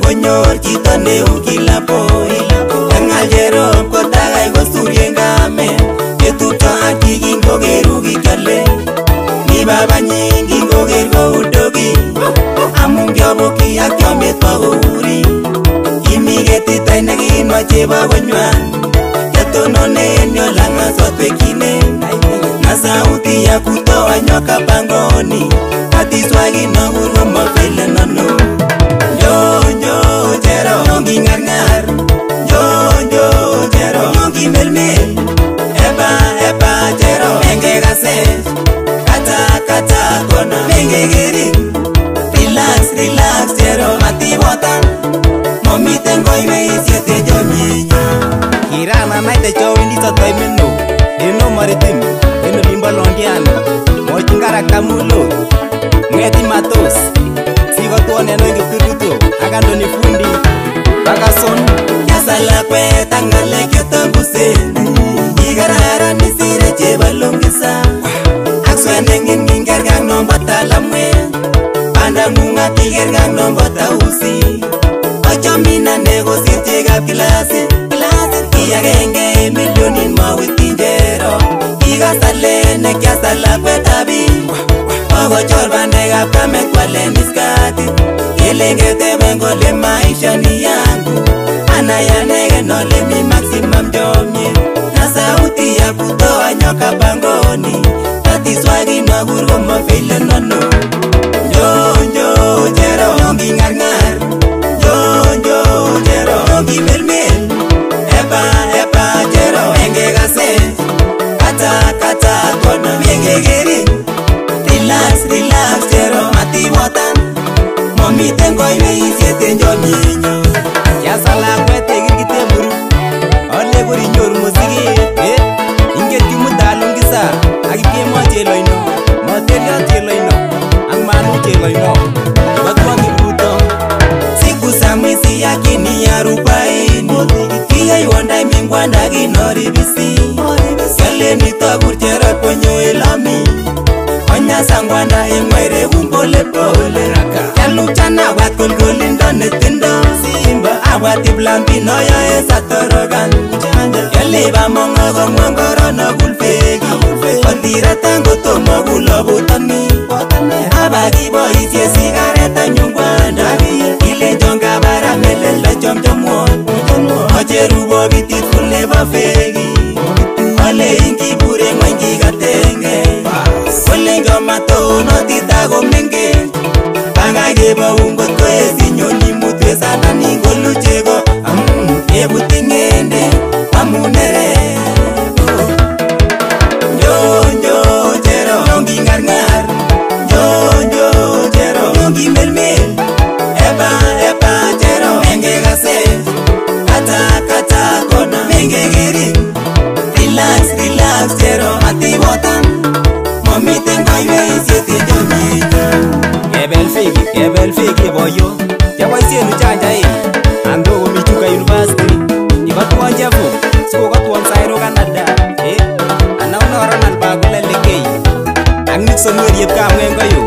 konyor chito neu kila boy. Engal Jerop kotakai kosuryen kamet, ketupcho ak chikin kokeru kikyole. Mi babanyin kingoker kou dogi, amun kiobokyi ak chomet bo kouri. Kimi ketit any nekinwa chebo konywan, ketononen yo langaswat wekine. Na sauti ya kutoa nyoka pangoni, katiswagi no kurgo mafile nono. Njo Jero nyongi ngar Njo Jero nyongi melmel. Eba Jero menge kaset, kata kona menge geri. Relax Jero mati botan, momiten koime isiete jomyeyo. Kirana naite chowindi sotoi meno, deno maritim, deno limbo londiano, mochin karakta mulo, ngeti matos, sigo tuone no ingipturuto, agando ni fundi, bagason. Yasala kweta ngalek yotongusen, ikararan isire chebalongisa. Akswendengin ngingergang nombo talamwe, pandangunga tigergang nombo tausi. Ochomina negosir chegab klasi, agenge milyonin mawityin Jero. Ikasale nekiasala kwetabi, okochor bandekab kamet kwalen iskati. Kelengeteben kole maisha ni yangu, anayanegen ole mi maximum chomye. Na sauti ya kutoa nyoka pangoni, katiswagi nokur komafile nono. Njo Jero nyongi ngar Njo Jero nyongi melmel. Eba Jero menge kaset, kata kona menge geri. Relax Jero mati botan, momiten koime isiete jomyeyo. Yasala kwete kirkite buru, ole kuri nyoru musiket, inget kimudalungisa, akikemo cheloino, motelio cheloino, ak manu cheloino, batwangi bruto. Siku za mwizi yakini ya arubaini, kiyai wondai mingwanda kinoribisi. Kaleni tokur Jerop konyo elami, onya sangwanda ingwere kumpole pole. Yaluchana wat kolkolindo netindo Simba, awat iblambino yoe satorogan. Yaliba mongo kongwongorono kulfegi, kotira tango tomo kulobutani. Abaki boisye sigareta nyungwanda, ile jonga bara melelo chomchomwon. Ocheru bokitit kulebo fegi, ole inkibure ngwengi katenge. Kolenjo matono tita komenge, banga kebo ungot koesi nyoni mutwe sana ningolu chego. Ebuti ngende amunere. Njo Jero nyongi ngar Njo Jero nyongi melmel. Eba Jero menge kaset, kata kona menge geri. Relax Jero mati botan, momiten koime isiete jomyeyo. Kebel feki boyo, kiaboisien uchanjai, ando komichuka university, ikotwon chefu, sikokotwon Sairo Canada, anaunoronan bakulelekei, ak Nixon weriep kamwen koyo.